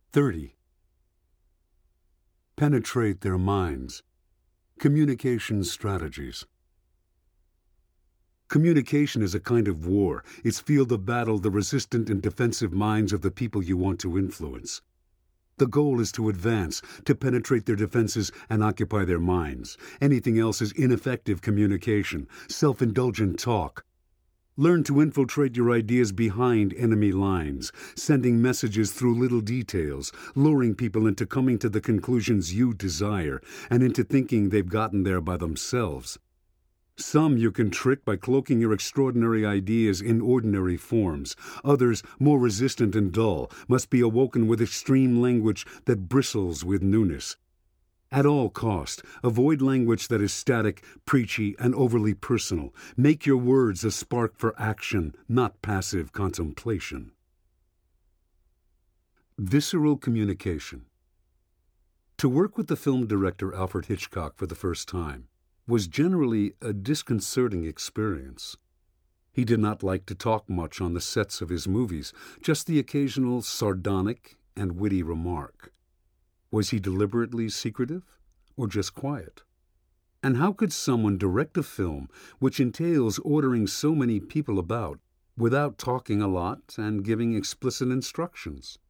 30. Penetrate their minds. Communication strategies. Communication is a kind of war, its field of battle the resistant and defensive minds of the people you want to influence. The goal is to advance, to penetrate their defenses and occupy their minds. Anything else is ineffective communication, self-indulgent talk. Learn to infiltrate your ideas behind enemy lines, sending messages through little details, luring people into coming to the conclusions you desire, and into thinking they've gotten there by themselves. Some you can trick by cloaking your extraordinary ideas in ordinary forms. Others, more resistant and dull, must be awoken with extreme language that bristles with newness. At all cost, avoid language that is static, preachy, and overly personal. Make your words a spark for action, not passive contemplation. Visceral communication. To work with the film director Alfred Hitchcock for the first time was generally a disconcerting experience. He did not like to talk much on the sets of his movies, just the occasional sardonic and witty remark. Was he deliberately secretive, or just quiet? And how could someone direct a film which entails ordering so many people about without talking a lot and giving explicit instructions?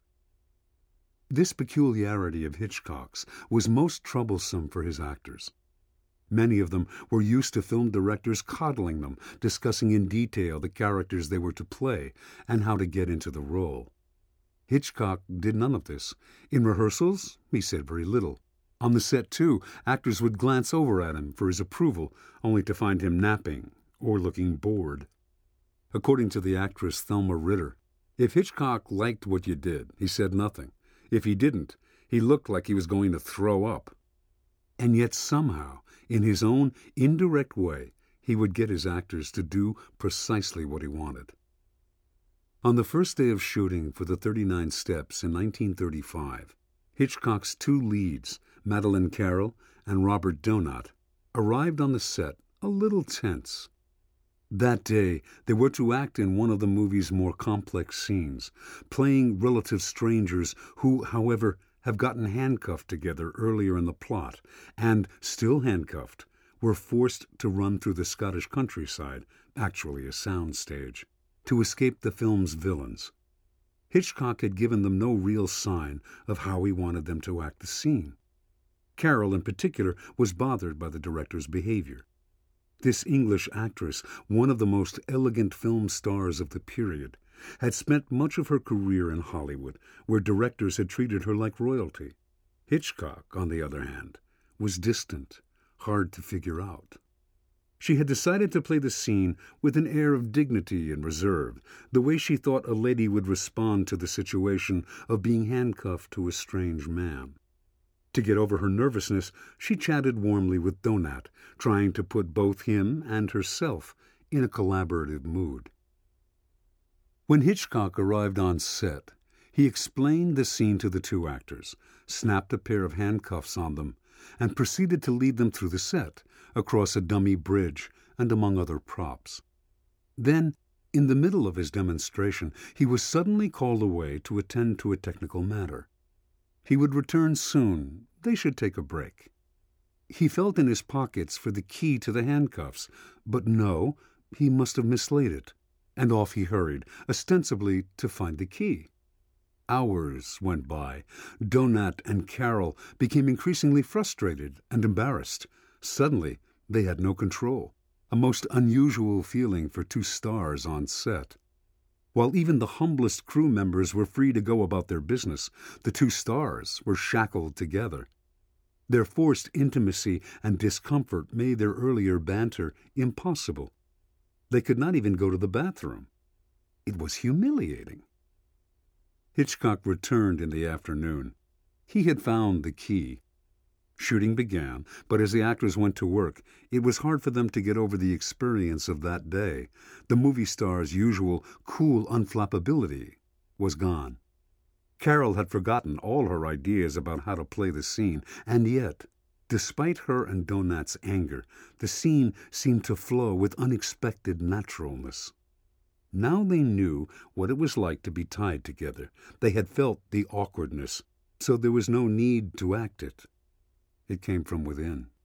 This peculiarity of Hitchcock's was most troublesome for his actors. Many of them were used to film directors coddling them, discussing in detail the characters they were to play and how to get into the role. Hitchcock did none of this. In rehearsals, he said very little. On the set, too, actors would glance over at him for his approval, only to find him napping or looking bored. According to the actress Thelma Ritter, if Hitchcock liked what you did, he said nothing. If he didn't, he looked like he was going to throw up. And yet somehow, in his own indirect way, he would get his actors to do precisely what he wanted. On the first day of shooting for the 39 Steps in 1935, Hitchcock's two leads, Madeleine Carroll and Robert Donat, arrived on the set a little tense. That day, they were to act in one of the movie's more complex scenes, playing relative strangers who, however, have gotten handcuffed together earlier in the plot, and, still handcuffed, were forced to run through the Scottish countryside, actually a soundstage, to escape the film's villains. Hitchcock had given them no real sign of how he wanted them to act the scene. Carroll, in particular, was bothered by the director's behavior. This English actress, one of the most elegant film stars of the period, had spent much of her career in Hollywood, where directors had treated her like royalty. Hitchcock, on the other hand, was distant, hard to figure out. She had decided to play the scene with an air of dignity and reserve, the way she thought a lady would respond to the situation of being handcuffed to a strange man. To get over her nervousness, she chatted warmly with Donat, trying to put both him and herself in a collaborative mood. When Hitchcock arrived on set, he explained the scene to the two actors, snapped a pair of handcuffs on them, and proceeded to lead them through the set, across a dummy bridge, and among other props. Then, in the middle of his demonstration, he was suddenly called away to attend to a technical matter. He would return soon. They should take a break. He felt in his pockets for the key to the handcuffs, but no, he must have mislaid it, and off he hurried, ostensibly to find the key. Hours went by. Donat and Carroll became increasingly frustrated and embarrassed. Suddenly, they had no control, a most unusual feeling for two stars on set. While even the humblest crew members were free to go about their business, the two stars were shackled together. Their forced intimacy and discomfort made their earlier banter impossible. They could not even go to the bathroom. It was humiliating. Hitchcock returned in the afternoon. He had found the key. Shooting began, but as the actors went to work, it was hard for them to get over the experience of that day. The movie star's usual cool unflappability was gone. Carroll had forgotten all her ideas about how to play the scene, and yet, despite her and Donat's anger, the scene seemed to flow with unexpected naturalness. Now they knew what it was like to be tied together. They had felt the awkwardness, so there was no need to act it. It came from within.